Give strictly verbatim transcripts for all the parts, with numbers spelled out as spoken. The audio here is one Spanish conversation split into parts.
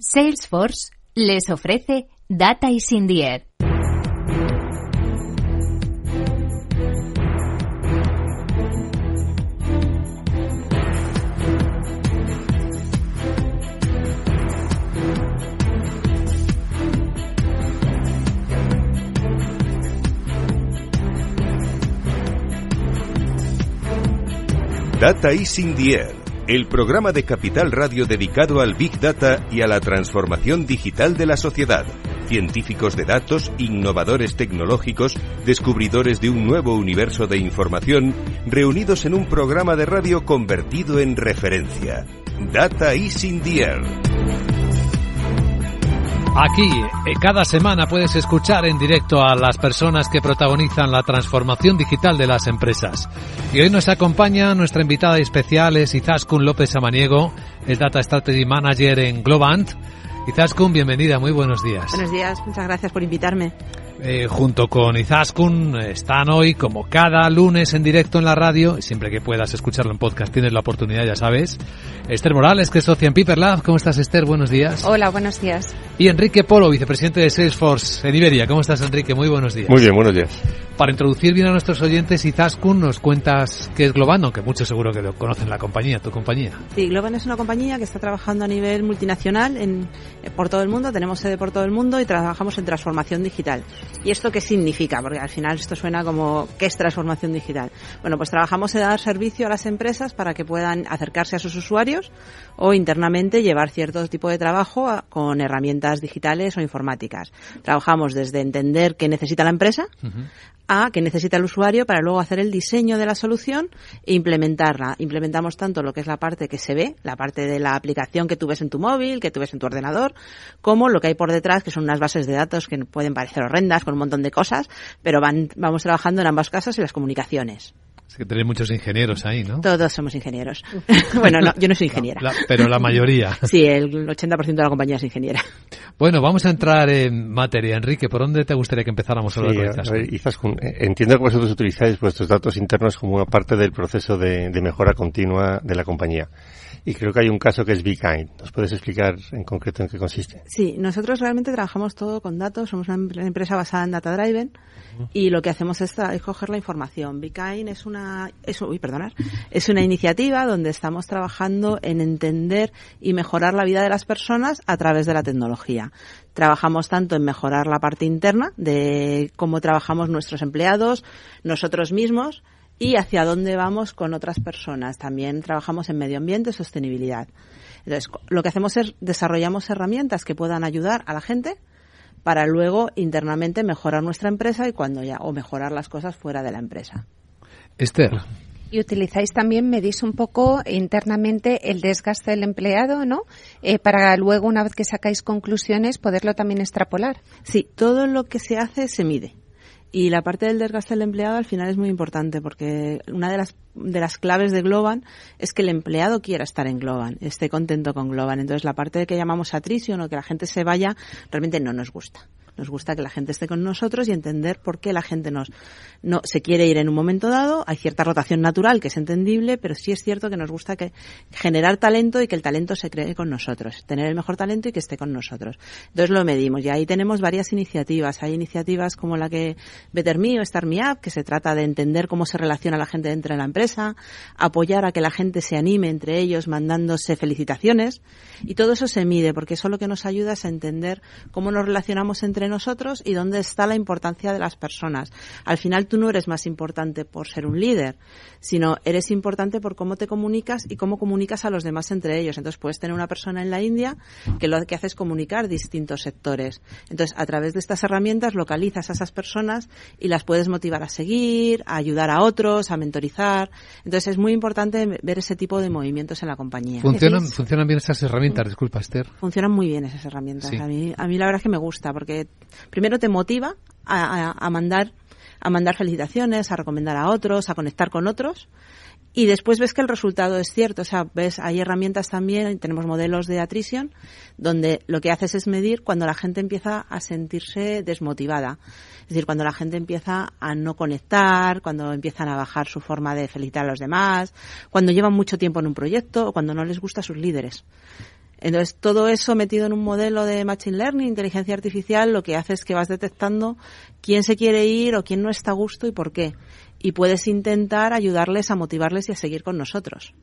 Salesforce les ofrece Data is in the Air. Data is in the Air, el programa de Capital Radio dedicado al Big Data y a la transformación digital de la sociedad. Científicos de datos, innovadores tecnológicos, descubridores de un nuevo universo de información, reunidos en un programa de radio convertido en referencia. Data is in the Air. Aquí, cada semana puedes escuchar en directo a las personas que protagonizan la transformación digital de las empresas. Y hoy nos acompaña nuestra invitada especial, es Izaskun López Samaniego, es Data Strategy Manager en Globant. Izaskun, bienvenida, muy buenos días. Buenos días, muchas gracias por invitarme. Eh, junto con Izaskun están hoy, como cada lunes, en directo en la radio, y siempre que puedas escucharlo en podcast tienes la oportunidad, ya sabes. Esther Morales, que es socia en Piper Lab. ¿Cómo estás, Esther? Buenos días. Hola, buenos días. Y Enrique Polo, vicepresidente de Salesforce en Iberia. ¿Cómo estás, Enrique? Muy buenos días. Muy bien, buenos días. Para introducir bien a nuestros oyentes, Izaskun, nos cuentas qué es Globant, aunque muchos seguro que lo conocen la compañía, tu compañía. Sí, Globant es una compañía que está trabajando a nivel multinacional en, por todo el mundo, tenemos sede por todo el mundo y trabajamos en transformación digital. ¿Y esto qué significa? Porque al final esto suena como, ¿qué es transformación digital? Bueno, pues trabajamos en dar servicio a las empresas para que puedan acercarse a sus usuarios o internamente llevar cierto tipo de trabajo a, con herramientas digitales o informáticas. Trabajamos desde entender qué necesita la empresa uh-huh. a qué necesita el usuario para luego hacer el diseño de la solución e implementarla. Implementamos tanto lo que es la parte que se ve, la parte de la aplicación que tú ves en tu móvil, que tú ves en tu ordenador, como lo que hay por detrás, que son unas bases de datos que pueden parecer horrendas con un montón de cosas, pero van, vamos trabajando en ambas casas y las comunicaciones. Es que tenéis muchos ingenieros ahí, ¿no? Todos somos ingenieros. Bueno, no, yo no soy ingeniera. La, la, pero la mayoría. Sí, el ochenta por ciento de la compañía es ingeniera. Bueno, vamos a entrar en materia. Enrique, ¿por dónde te gustaría que empezáramos a hablar sí, con Izaskun? Izaskun, entiendo que vosotros utilizáis vuestros datos internos como una parte del proceso de, de mejora continua de la compañía. Y creo que hay un caso que es BeKind. ¿Nos puedes explicar en concreto en qué consiste? Sí, nosotros realmente trabajamos todo con datos. Somos una empresa basada en Data Driven uh-huh. y lo que hacemos es, es coger la información. BeKind es una, es, uy, perdonar, es una iniciativa donde estamos trabajando en entender y mejorar la vida de las personas a través de la tecnología. Trabajamos tanto en mejorar la parte interna de cómo trabajamos nuestros empleados, nosotros mismos, y hacia dónde vamos con otras personas. También trabajamos en medio ambiente, sostenibilidad. Entonces, lo que hacemos es desarrollamos herramientas que puedan ayudar a la gente para luego internamente mejorar nuestra empresa y cuando ya o mejorar las cosas fuera de la empresa. Esther. Y utilizáis también, medís un poco internamente el desgaste del empleado, ¿no? Eh, para luego, una vez que sacáis conclusiones, poderlo también extrapolar. Sí, todo lo que se hace se mide. Y la parte del desgaste del empleado al final es muy importante porque una de las de las claves de Globant es que el empleado quiera estar en Globant, esté contento con Globant. Entonces la parte de que llamamos attrition o que la gente se vaya realmente no nos gusta. Nos gusta que la gente esté con nosotros y entender por qué la gente nos no se quiere ir en un momento dado. Hay cierta rotación natural que es entendible, pero sí es cierto que nos gusta que generar talento y que el talento se cree con nosotros, tener el mejor talento y que esté con nosotros. Entonces lo medimos y ahí tenemos varias iniciativas. Hay iniciativas como la que Better Me o Start Me Up, que se trata de entender cómo se relaciona la gente dentro de la empresa, apoyar a que la gente se anime entre ellos mandándose felicitaciones y todo eso se mide porque eso lo que nos ayuda es a entender cómo nos relacionamos entre nosotros y dónde está la importancia de las personas. Al final tú no eres más importante por ser un líder, sino eres importante por cómo te comunicas y cómo comunicas a los demás entre ellos. Entonces puedes tener una persona en la India que lo que hace es comunicar distintos sectores. Entonces a través de estas herramientas localizas a esas personas y las puedes motivar a seguir, a ayudar a otros, a mentorizar. Entonces es muy importante ver ese tipo de movimientos en la compañía. ¿Funcionan, ¿funcionan bien esas herramientas? Disculpa, Esther. Funcionan muy bien esas herramientas. Sí. A mí, a mí la verdad es que me gusta porque primero te motiva a, a, a mandar a mandar felicitaciones, a recomendar a otros, a conectar con otros y después ves que el resultado es cierto. O sea, ves, hay herramientas también, tenemos modelos de attrition donde lo que haces es medir cuando la gente empieza a sentirse desmotivada. Es decir, cuando la gente empieza a no conectar, cuando empiezan a bajar su forma de felicitar a los demás, cuando llevan mucho tiempo en un proyecto o cuando no les gusta a sus líderes. Entonces, todo eso metido en un modelo de Machine Learning, inteligencia artificial, lo que hace es que vas detectando quién se quiere ir o quién no está a gusto y por qué. Y puedes intentar ayudarles a motivarles y a seguir con nosotros.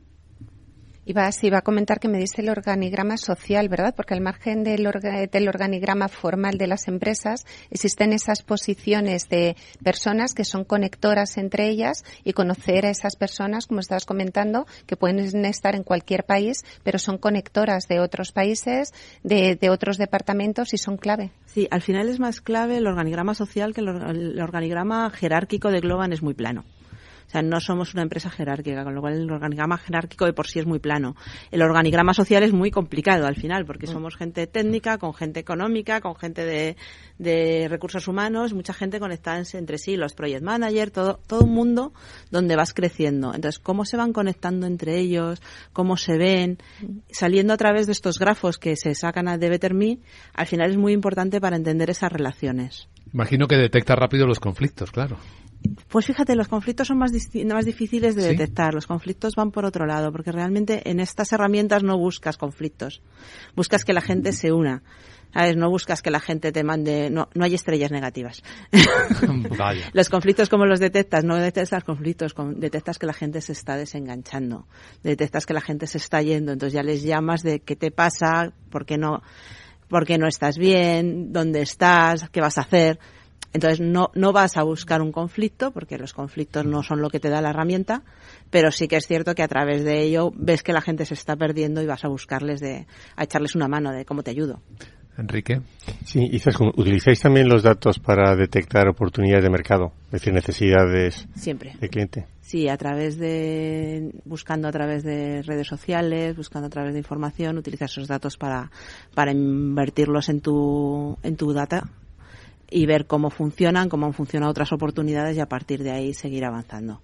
Iba, sí, iba a comentar que me dice el organigrama social, ¿verdad? Porque al margen del, orga, del organigrama formal de las empresas existen esas posiciones de personas que son conectoras entre ellas y conocer a esas personas, como estabas comentando, que pueden estar en cualquier país, pero son conectoras de otros países, de, de otros departamentos y son clave. Sí, al final es más clave el organigrama social que el, el organigrama jerárquico de Globant es muy plano. O sea, no somos una empresa jerárquica, con lo cual el organigrama jerárquico de por sí es muy plano. El organigrama social es muy complicado al final, porque somos gente técnica, con gente económica, con gente de, de recursos humanos, mucha gente conectada entre sí, los project managers, todo, todo un mundo donde vas creciendo. Entonces, ¿cómo se van conectando entre ellos? ¿Cómo se ven? Saliendo a través de estos grafos que se sacan de Better Me, al final es muy importante para entender esas relaciones. Imagino que detecta rápido los conflictos, claro. Pues fíjate, los conflictos son más, más difíciles de ¿Sí? detectar. Los conflictos van por otro lado, porque realmente en estas herramientas no buscas conflictos. Buscas que la gente se una. ¿Sabes? No buscas que la gente te mande... No, no hay estrellas negativas. Vaya. Los conflictos, ¿cómo los detectas? No detectas conflictos, detectas que la gente se está desenganchando. Detectas que la gente se está yendo. Entonces ya les llamas de qué te pasa, por qué no, por qué no estás bien, dónde estás, qué vas a hacer... Entonces no no vas a buscar un conflicto, porque los conflictos no son lo que te da la herramienta, pero sí que es cierto que a través de ello ves que la gente se está perdiendo y vas a buscarles de, a echarles una mano de cómo te ayudo. Enrique. Sí, Izaskun, ¿utilizáis también los datos para detectar oportunidades de mercado? Es decir, necesidades Siempre. de cliente. Sí, a través de, buscando a través de redes sociales, buscando a través de información, utilizas esos datos para, para invertirlos en tu, en tu data y ver cómo funcionan, cómo han funcionado otras oportunidades y a partir de ahí seguir avanzando.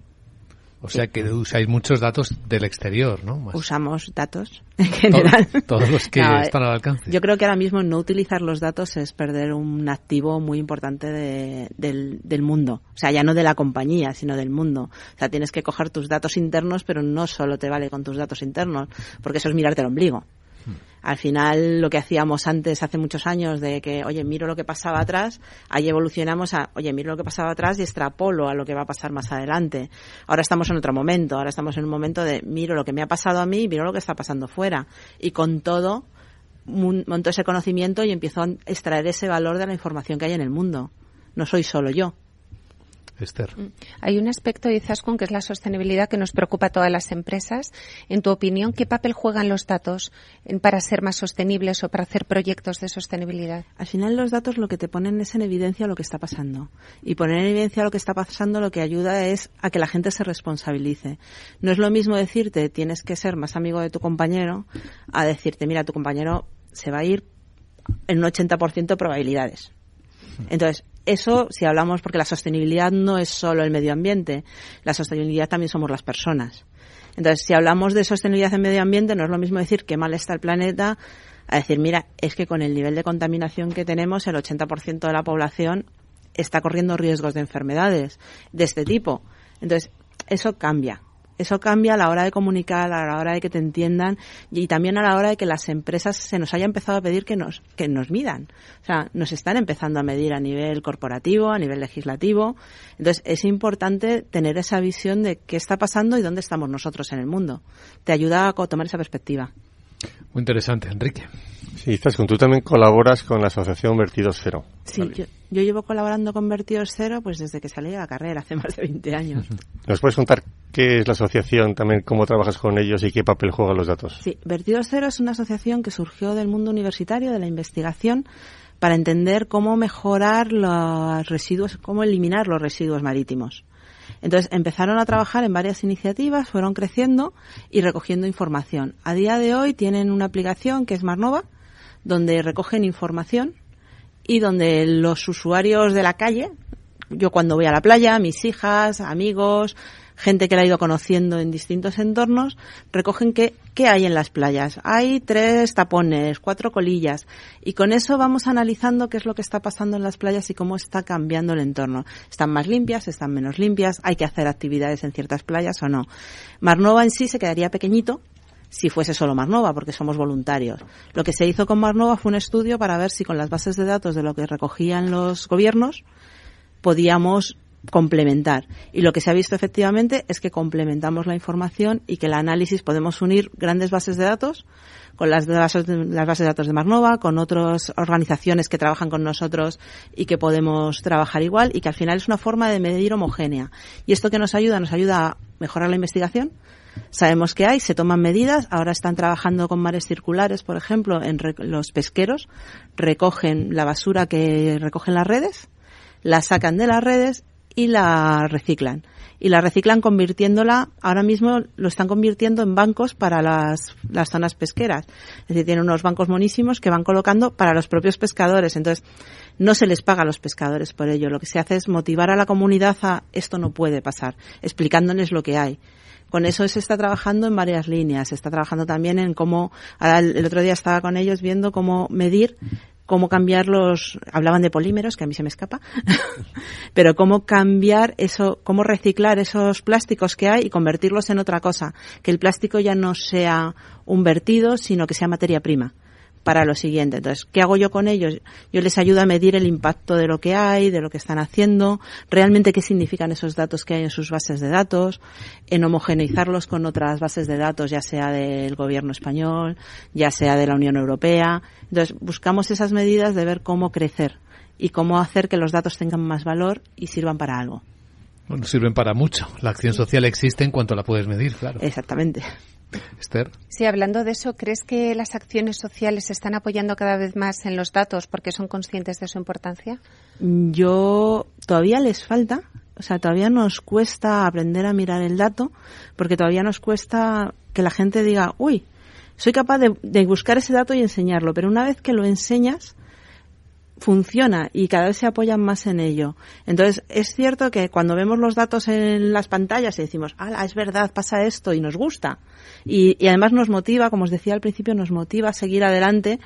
O sea que usáis muchos datos del exterior, ¿no? Más. Usamos datos en general. Todos, todos los que no, están al alcance. Yo creo que ahora mismo no utilizar los datos es perder un activo muy importante de, del, del mundo. O sea, ya no de la compañía, sino del mundo. O sea, tienes que coger tus datos internos, pero no solo te vale con tus datos internos, porque eso es mirarte el ombligo. Al final, lo que hacíamos antes, hace muchos años, de que, oye, miro lo que pasaba atrás, ahí evolucionamos a, oye, miro lo que pasaba atrás y extrapolo a lo que va a pasar más adelante. Ahora estamos en otro momento, ahora estamos en un momento de, miro lo que me ha pasado a mí y miro lo que está pasando fuera. Y con todo, monto ese conocimiento y empiezo a extraer ese valor de la información que hay en el mundo. No soy solo yo. Esther. Hay un aspecto de Izaskun que es la sostenibilidad que nos preocupa a todas las empresas. En tu opinión, ¿qué papel juegan los datos para ser más sostenibles o para hacer proyectos de sostenibilidad? Al final los datos lo que te ponen es en evidencia lo que está pasando. Y poner en evidencia lo que está pasando lo que ayuda es a que la gente se responsabilice. No es lo mismo decirte tienes que ser más amigo de tu compañero a decirte mira, tu compañero se va a ir en un ochenta por ciento de probabilidades. Entonces, eso, si hablamos, porque la sostenibilidad no es solo el medio ambiente, la sostenibilidad también somos las personas. Entonces, si hablamos de sostenibilidad en medio ambiente, no es lo mismo decir que mal está el planeta, a decir, mira, es que con el nivel de contaminación que tenemos, el ochenta por ciento de la población está corriendo riesgos de enfermedades de este tipo. Entonces, eso cambia. Eso cambia a la hora de comunicar, a la hora de que te entiendan y también a la hora de que las empresas se nos haya empezado a pedir que nos que nos midan. O sea, nos están empezando a medir a nivel corporativo, a nivel legislativo. Entonces, es importante tener esa visión de qué está pasando y dónde estamos nosotros en el mundo. Te ayuda a tomar esa perspectiva. Muy interesante, Enrique. Sí, Izaskun, tú también colaboras con la asociación Vertidos Cero. Sí, yo, yo llevo colaborando con Vertidos Cero pues desde que salí de la carrera, hace más de veinte años. ¿Nos puedes contar qué es la asociación, también cómo trabajas con ellos y qué papel juegan los datos? Sí, Vertidos Cero es una asociación que surgió del mundo universitario, de la investigación, para entender cómo mejorar los residuos, cómo eliminar los residuos marítimos. Entonces empezaron a trabajar en varias iniciativas, fueron creciendo y recogiendo información. A día de hoy tienen una aplicación que es Marnova, donde recogen información y donde los usuarios de la calle, yo cuando voy a la playa, mis hijas, amigos, gente que la ha ido conociendo en distintos entornos, recogen qué, qué hay en las playas. Hay tres tapones, cuatro colillas, y con eso vamos analizando qué es lo que está pasando en las playas y cómo está cambiando el entorno. ¿Están más limpias? ¿Están menos limpias? ¿Hay que hacer actividades en ciertas playas o no? Marnova en sí se quedaría pequeñito, si fuese solo Marnova, porque somos voluntarios. Lo que se hizo con Marnova fue un estudio para ver si con las bases de datos de lo que recogían los gobiernos podíamos complementar. Y lo que se ha visto efectivamente es que complementamos la información y que el análisis podemos unir grandes bases de datos con las, de bases, de, las bases de datos de Marnova, con otras organizaciones que trabajan con nosotros y que podemos trabajar igual, y que al final es una forma de medir homogénea. Y esto que nos ayuda, nos ayuda a mejorar la investigación. Sabemos que hay, se toman medidas, ahora están trabajando con mares circulares, por ejemplo, en re- los pesqueros, recogen la basura que recogen las redes, la sacan de las redes y la reciclan. Y la reciclan convirtiéndola, ahora mismo lo están convirtiendo en bancos para las, las zonas pesqueras. Es decir, tienen unos bancos monísimos que van colocando para los propios pescadores. Entonces, no se les paga a los pescadores por ello. Lo que se hace es motivar a la comunidad a esto no puede pasar, explicándoles lo que hay. Con eso se está trabajando en varias líneas. Se está trabajando también en cómo, ahora el, el otro día estaba con ellos viendo cómo medir, cómo cambiar los, hablaban de polímeros, que a mí se me escapa, pero cómo cambiar eso, cómo reciclar esos plásticos que hay y convertirlos en otra cosa. Que el plástico ya no sea un vertido, sino que sea materia prima para lo siguiente. Entonces, ¿qué hago yo con ellos? Yo les ayudo a medir el impacto de lo que hay, de lo que están haciendo, realmente qué significan esos datos que hay en sus bases de datos, en homogeneizarlos con otras bases de datos, ya sea del gobierno español, ya sea de la Unión Europea. Entonces, buscamos esas medidas de ver cómo crecer y cómo hacer que los datos tengan más valor y sirvan para algo. Bueno, sirven para mucho. La acción social existe en cuanto la puedes medir, claro. Exactamente. Esther. Sí, hablando de eso, ¿crees que las acciones sociales se están apoyando cada vez más en los datos porque son conscientes de su importancia? Yo, todavía les falta, o sea, todavía nos cuesta aprender a mirar el dato, porque todavía nos cuesta que la gente diga, uy, soy capaz de, de buscar ese dato y enseñarlo, pero una vez que lo enseñas, funciona y cada vez se apoyan más en ello. Entonces, es cierto que cuando vemos los datos en las pantallas y decimos, ¡hala, es verdad, pasa esto! Y nos gusta. Y, y además nos motiva, como os decía al principio, nos motiva a seguir adelante.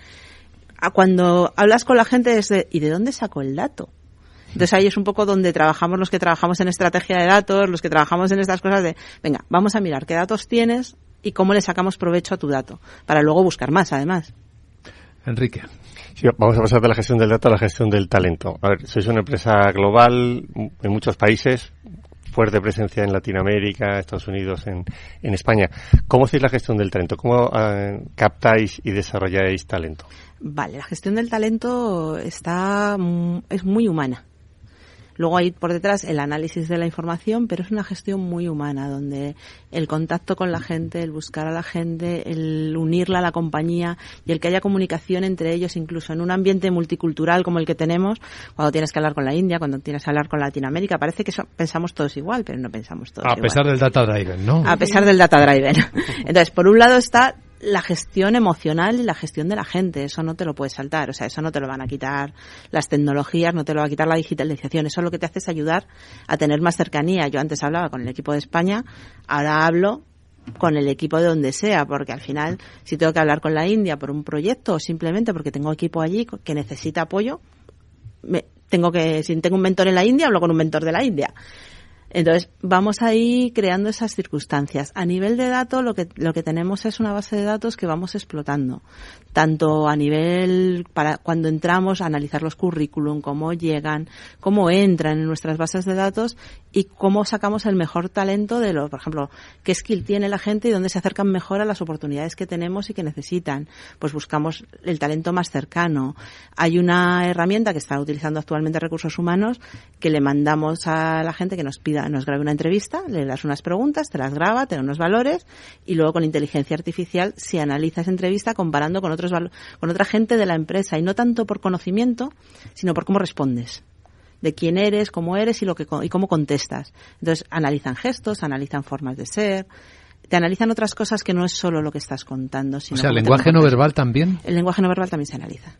A cuando hablas con la gente es de, ¿y de dónde sacó el dato? Entonces ahí es un poco donde trabajamos los que trabajamos en estrategia de datos, los que trabajamos en estas cosas de, venga, vamos a mirar qué datos tienes y cómo le sacamos provecho a tu dato, para luego buscar más, además. Enrique. Sí, vamos a pasar de la gestión del dato a la gestión del talento. A ver, sois una empresa global en muchos países, fuerte presencia en Latinoamérica, Estados Unidos, en, en España. ¿Cómo hacéis la gestión del talento? ¿Cómo eh, captáis y desarrolláis talento? Vale, la gestión del talento está es muy humana. Luego hay por detrás el análisis de la información, pero es una gestión muy humana, donde el contacto con la gente, el buscar a la gente, el unirla a la compañía y el que haya comunicación entre ellos, incluso en un ambiente multicultural como el que tenemos, cuando tienes que hablar con la India, cuando tienes que hablar con Latinoamérica, parece que eso, pensamos todos igual, pero no pensamos todos a igual. A pesar del data driven, ¿no? A pesar del data driven. Entonces, por un lado está la gestión emocional y la gestión de la gente, eso no te lo puedes saltar, o sea, eso no te lo van a quitar las tecnologías, no te lo va a quitar la digitalización, eso lo que te hace es ayudar a tener más cercanía. Yo antes hablaba con el equipo de España, ahora hablo con el equipo de donde sea, porque al final, si tengo que hablar con la India por un proyecto o simplemente porque tengo equipo allí que necesita apoyo, me, tengo que, si tengo un mentor en la India, hablo con un mentor de la India. Entonces, vamos ahí creando esas circunstancias. A nivel de datos, lo que, lo que tenemos es una base de datos que vamos explotando. Tanto a nivel, para cuando entramos, a analizar los currículum, cómo llegan, cómo entran en nuestras bases de datos y cómo sacamos el mejor talento de lo, por ejemplo, qué skill tiene la gente y dónde se acercan mejor a las oportunidades que tenemos y que necesitan. Pues buscamos el talento más cercano. Hay una herramienta que está utilizando actualmente Recursos Humanos que le mandamos a la gente que nos pida nos grabe una entrevista, le das unas preguntas, te las graba, te da unos valores y luego con inteligencia artificial se analiza esa entrevista comparando con otros valo- con otra gente de la empresa y no tanto por conocimiento, sino por cómo respondes, de quién eres, cómo eres y lo que y cómo contestas. Entonces analizan gestos, analizan formas de ser, te analizan otras cosas que no es solo lo que estás contando, sino o sea, el cómo lenguaje no verbal también. El lenguaje no verbal también se analiza.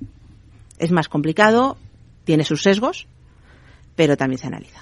Es más complicado, tiene sus sesgos, pero también se analiza.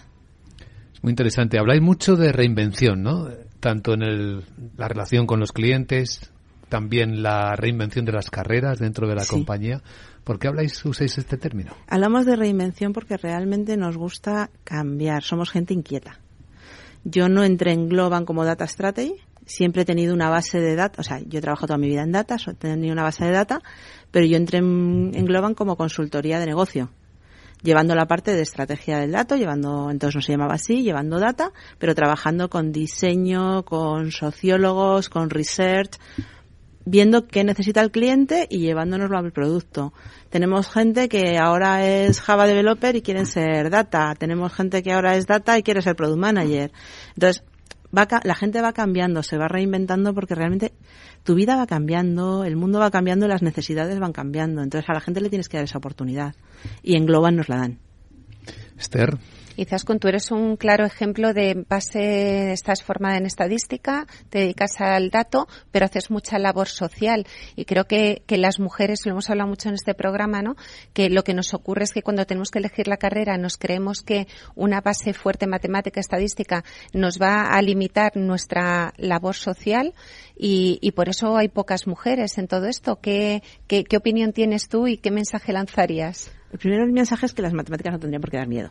Muy interesante. Habláis mucho de reinvención, ¿no? Tanto en el, la relación con los clientes, también la reinvención de las carreras dentro de la sí. compañía. ¿Por qué habláis, usáis este término? Hablamos de reinvención porque realmente nos gusta cambiar. Somos gente inquieta. Yo no entré en Globan como Data Strategy. siempre he tenido una base de data, o sea, yo he trabajado toda mi vida en data, he tenido una base de data, pero yo entré en, en Globan como consultoría de negocio, llevando la parte de estrategia del dato, llevando, entonces no se llamaba así, llevando data, pero trabajando con diseño, con sociólogos, con research, viendo qué necesita el cliente y llevándonoslo al producto. Tenemos gente que ahora es Java developer y quieren ser data. Tenemos gente que ahora es data y quiere ser product manager. Entonces, va, la gente va cambiando, se va reinventando porque realmente tu vida va cambiando, el mundo va cambiando y las necesidades van cambiando. Entonces, a la gente le tienes que dar esa oportunidad. Y en Globan nos la dan. Esther. Izaskun, tú eres un claro ejemplo de base, estás formada en estadística, te dedicas al dato, pero haces mucha labor social. Y creo que, que las mujeres, lo hemos hablado mucho en este programa, ¿no? Que lo que nos ocurre es que cuando tenemos que elegir la carrera nos creemos que una base fuerte matemática, estadística, nos va a limitar nuestra labor social y, y por eso hay pocas mujeres en todo esto. ¿Qué, qué, qué opinión tienes tú y qué mensaje lanzarías? El primer mensaje es que las matemáticas no tendrían por qué dar miedo.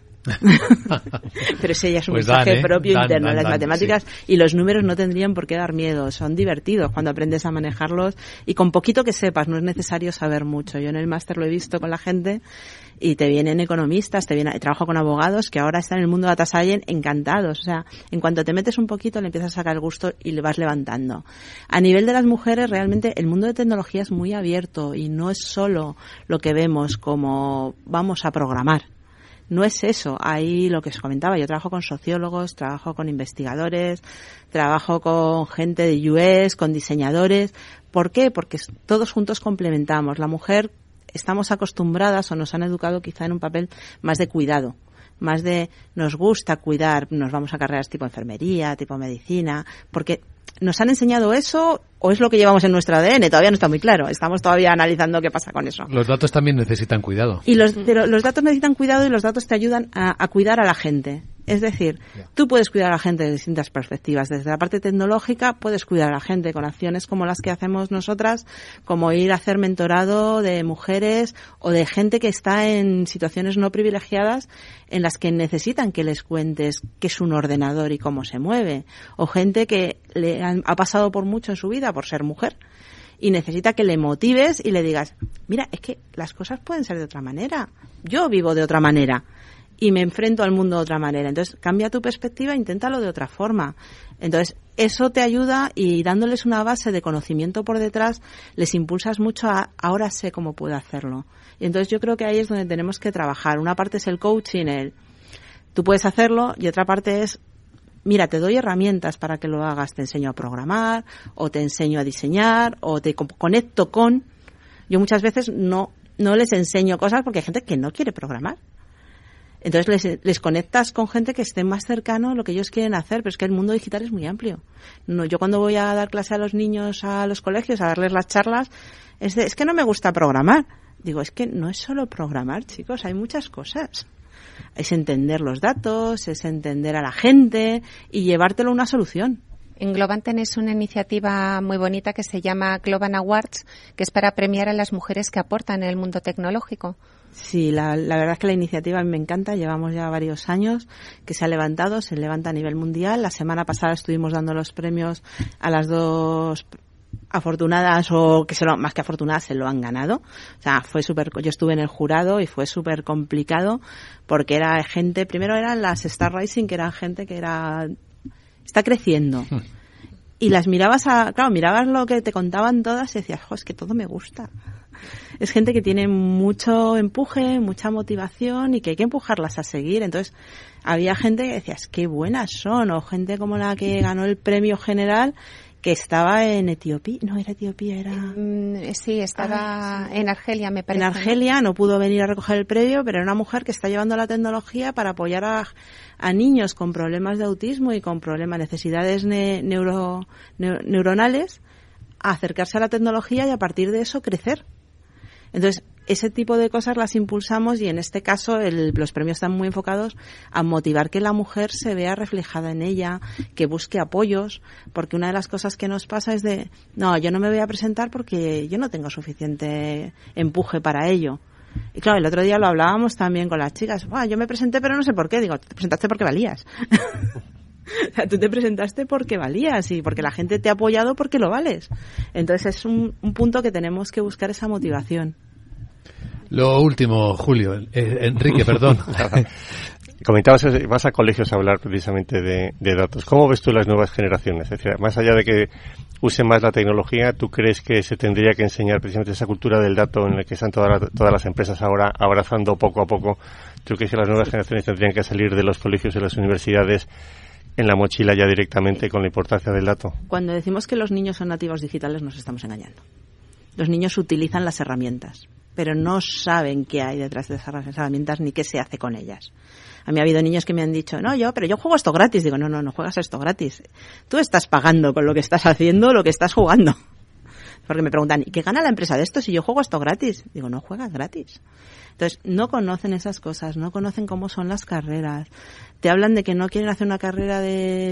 Pero ese ya es un pues mensaje dan, ¿eh? propio dan, interno. Dan, las dan, matemáticas sí. Y los números no tendrían por qué dar miedo. Son divertidos cuando aprendes a manejarlos y con poquito que sepas, no es necesario saber mucho. Yo en el máster lo he visto con la gente y te vienen economistas, te vienen, trabajo con abogados que ahora están en el mundo de data science encantados. O sea, en cuanto te metes un poquito le empiezas a sacar el gusto y le vas levantando. A nivel de las mujeres, realmente el mundo de tecnología es muy abierto y no es solo lo que vemos como vamos a programar. No es eso. Ahí lo que os comentaba, yo trabajo con sociólogos, trabajo con investigadores, trabajo con gente de U S, con diseñadores. ¿Por qué? Porque todos juntos complementamos. La mujer estamos acostumbradas o nos han educado quizá en un papel más de cuidado, más de nos gusta cuidar, nos vamos a carreras tipo enfermería, tipo medicina, porque nos han enseñado eso o es lo que llevamos en nuestro A D N, todavía no está muy claro, estamos todavía analizando qué pasa con eso. Los datos también necesitan cuidado. Y los, pero los datos necesitan cuidado y los datos te ayudan a, a cuidar a la gente. Es decir, yeah. Tú puedes cuidar a la gente de distintas perspectivas. Desde la parte tecnológica puedes cuidar a la gente con acciones como las que hacemos nosotras, como ir a hacer mentorado de mujeres o de gente que está en situaciones no privilegiadas en las que necesitan que les cuentes qué es un ordenador y cómo se mueve. O gente que le han, ha pasado por mucho en su vida por ser mujer y necesita que le motives y le digas, mira, es que las cosas pueden ser de otra manera. Yo vivo de otra manera. Y me enfrento al mundo de otra manera. Entonces, cambia tu perspectiva e inténtalo de otra forma. Entonces, eso te ayuda y dándoles una base de conocimiento por detrás, les impulsas mucho a ahora sé cómo puedo hacerlo. Y entonces yo creo que ahí es donde tenemos que trabajar. Una parte es el coaching, el tú puedes hacerlo, y otra parte es mira, te doy herramientas para que lo hagas. Te enseño a programar, o te enseño a diseñar, o te conecto con. Yo muchas veces no, no les enseño cosas porque hay gente que no quiere programar. Entonces les, les conectas con gente que esté más cercano a lo que ellos quieren hacer, pero es que el mundo digital es muy amplio. No, yo cuando voy a dar clase a los niños a los colegios, a darles las charlas, es, de, es que no me gusta programar. Digo, es que no es solo programar, chicos, hay muchas cosas. Es entender los datos, es entender a la gente y llevártelo a una solución. En Globan tenéis una iniciativa muy bonita que se llama Globan Awards, que es para premiar a las mujeres que aportan en el mundo tecnológico. Sí, la, la verdad es que la iniciativa a mí me encanta. Llevamos ya varios años que se ha levantado, se levanta a nivel mundial. La semana pasada estuvimos dando los premios a las dos afortunadas, o que se lo, más que afortunadas, se lo han ganado. O sea, fue súper, yo estuve en el jurado y fue súper complicado porque era gente, primero eran las Star Rising, que eran gente que era, está creciendo. Y las mirabas a, claro, mirabas lo que te contaban todas y decías, jo, es que todo me gusta. Es gente que tiene mucho empuje, mucha motivación y que hay que empujarlas a seguir. Entonces, había gente que decías, qué buenas son, o gente como la que ganó el premio general, que estaba en Etiopía, no era Etiopía, era... Mm, sí, estaba ah, sí. en Argelia, me parece. En Argelia, no pudo venir a recoger el premio, pero era una mujer que está llevando la tecnología para apoyar a, a niños con problemas de autismo y con problemas, necesidades ne, neuro, ne, neuronales, a acercarse a la tecnología y a partir de eso crecer. Entonces, ese tipo de cosas las impulsamos y en este caso el, los premios están muy enfocados a motivar que la mujer se vea reflejada en ella, que busque apoyos, porque una de las cosas que nos pasa es de, no, yo no me voy a presentar porque yo no tengo suficiente empuje para ello. Y claro, el otro día lo hablábamos también con las chicas, bueno, yo me presenté pero no sé por qué, digo, te presentaste porque valías. O sea, tú te presentaste porque valías y porque la gente te ha apoyado porque lo vales. Entonces es un, un punto que tenemos que buscar esa motivación. Lo último, Julio, eh, Enrique, perdón. Comentabas, vas a colegios a hablar precisamente de, de datos. ¿Cómo ves tú las nuevas generaciones? Es decir, más allá de que usen más la tecnología, ¿tú crees que se tendría que enseñar precisamente esa cultura del dato en la que están todas las, todas las empresas ahora abrazando poco a poco? ¿Tú crees que las nuevas generaciones tendrían que salir de los colegios y las universidades en la mochila ya directamente con la importancia del dato? Cuando decimos que los niños son nativos digitales nos estamos engañando. Los niños utilizan las herramientas, pero no saben qué hay detrás de esas herramientas ni qué se hace con ellas. A mí ha habido niños que me han dicho, no, yo, pero yo juego esto gratis. Digo, no, no, no juegas esto gratis. Tú estás pagando con lo que estás haciendo lo que estás jugando. Porque me preguntan, ¿y qué gana la empresa de esto si yo juego esto gratis? Digo, no juegas gratis. Entonces, no conocen esas cosas, no conocen cómo son las carreras. Te hablan de que no quieren hacer una carrera de,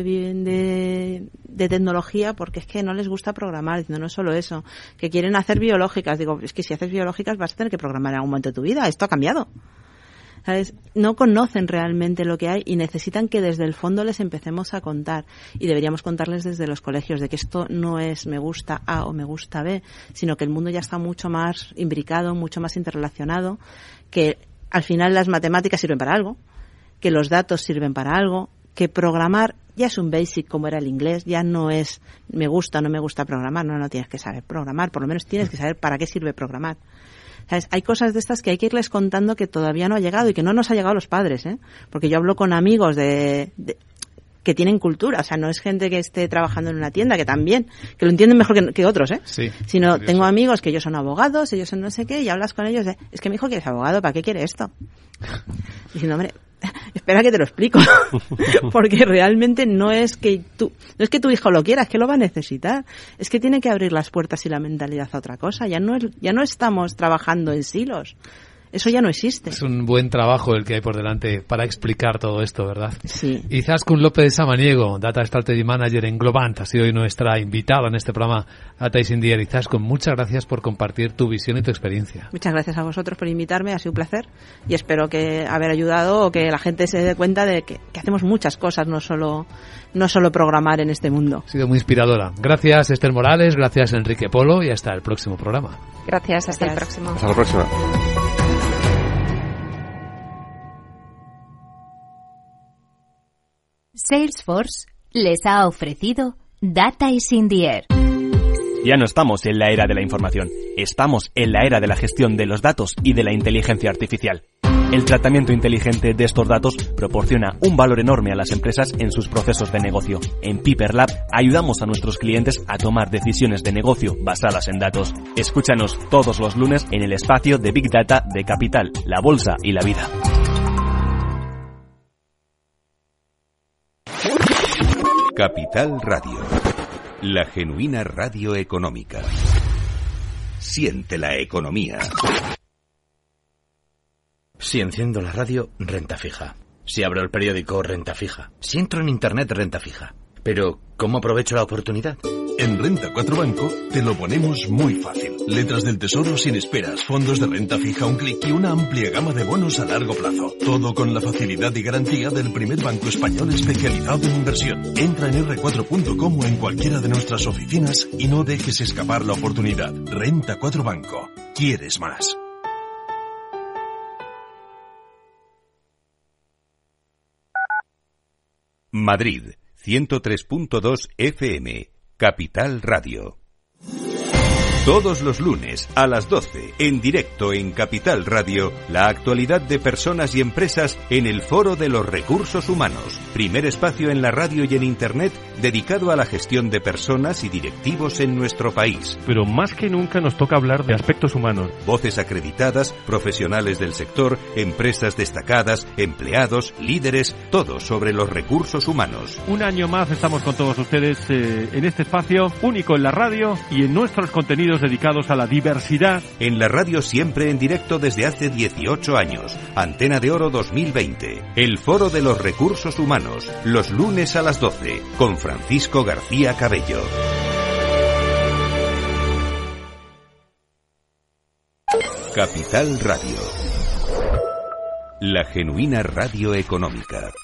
de, de tecnología porque es que no les gusta programar. Diciendo, no es solo eso, que quieren hacer biológicas. Digo, es que si haces biológicas vas a tener que programar en algún momento de tu vida. Esto ha cambiado. ¿Sabes? No conocen realmente lo que hay y necesitan que desde el fondo les empecemos a contar. Y deberíamos contarles desde los colegios de que esto no es me gusta A o me gusta B, sino que el mundo ya está mucho más imbricado, mucho más interrelacionado, que al final las matemáticas sirven para algo, que los datos sirven para algo, que programar ya es un basic como era el inglés, ya no es me gusta o no me gusta programar, no, no tienes que saber programar, por lo menos tienes que saber para qué sirve programar. ¿Sabes? Hay cosas de estas que hay que irles contando que todavía no ha llegado y que no nos ha llegado a los padres, ¿eh? Porque yo hablo con amigos de, de que tienen cultura, o sea, no es gente que esté trabajando en una tienda, que también, que lo entienden mejor que, que otros, ¿eh? Sí, sino curioso. Tengo amigos que ellos son abogados, ellos son no sé qué, y hablas con ellos de, es que mi hijo quiere ser abogado, ¿para qué quiere esto? Diciendo, hombre, espera que te lo explico, porque realmente no es que tú, no es que tu hijo lo quiera, es que lo va a necesitar, es que tiene que abrir las puertas y la mentalidad a otra cosa, ya no es, ya no estamos trabajando en silos. Eso ya no existe. Es un buen trabajo el que hay por delante para explicar todo esto, ¿verdad? Sí. Izaskun López Samaniego, Data Strategy Manager en Globant, ha sido hoy nuestra invitada en este programa Data is in the Air. Izaskun, muchas gracias por compartir tu visión y tu experiencia. Muchas gracias a vosotros por invitarme, ha sido un placer y espero que haber ayudado o que la gente se dé cuenta de que, que hacemos muchas cosas, no solo, no solo programar en este mundo. Ha sido muy inspiradora. Gracias, Esther Morales, gracias, Enrique Polo, y hasta el próximo programa. Gracias, hasta Gracias. el próximo. Hasta la próxima. Salesforce les ha ofrecido Data is in the Air. Ya no estamos en la era de la información, estamos en la era de la gestión de los datos y de la inteligencia artificial. El tratamiento inteligente de estos datos proporciona un valor enorme a las empresas en sus procesos de negocio. En Piper Lab ayudamos a nuestros clientes a tomar decisiones de negocio basadas en datos. Escúchanos todos los lunes en el espacio de Big Data de Capital, la Bolsa y la Vida. Capital Radio, la genuina radio económica. Siente la economía. Si enciendo la radio, renta fija. Si abro el periódico, renta fija. Si entro en internet, renta fija. Pero, ¿cómo aprovecho la oportunidad? En Renta cuatro Banco te lo ponemos muy fácil. Letras del Tesoro sin esperas, fondos de renta fija, un clic y una amplia gama de bonos a largo plazo. Todo con la facilidad y garantía del primer banco español especializado en inversión. Entra en erre cuatro punto com o en cualquiera de nuestras oficinas y no dejes escapar la oportunidad. Renta cuatro Banco. ¿Quieres más? Madrid, ciento tres punto dos F M, Capital Radio. Todos los lunes a las doce, en directo en Capital Radio, la actualidad de personas y empresas en el Foro de los Recursos Humanos, primer espacio en la radio y en Internet dedicado a la gestión de personas y directivos en nuestro país. Pero más que nunca nos toca hablar de aspectos humanos. Voces acreditadas, profesionales del sector, empresas destacadas, empleados, líderes, todo sobre los recursos humanos. Un año más estamos con todos ustedes eh, en este espacio único en la radio y en nuestros contenidos dedicados a la diversidad. En la radio siempre en directo desde hace dieciocho años. Antena de Oro dos mil veinte. El Foro de los Recursos Humanos. Los lunes a las doce. Con Francisco García Cabello. Capital Radio. La genuina radio económica.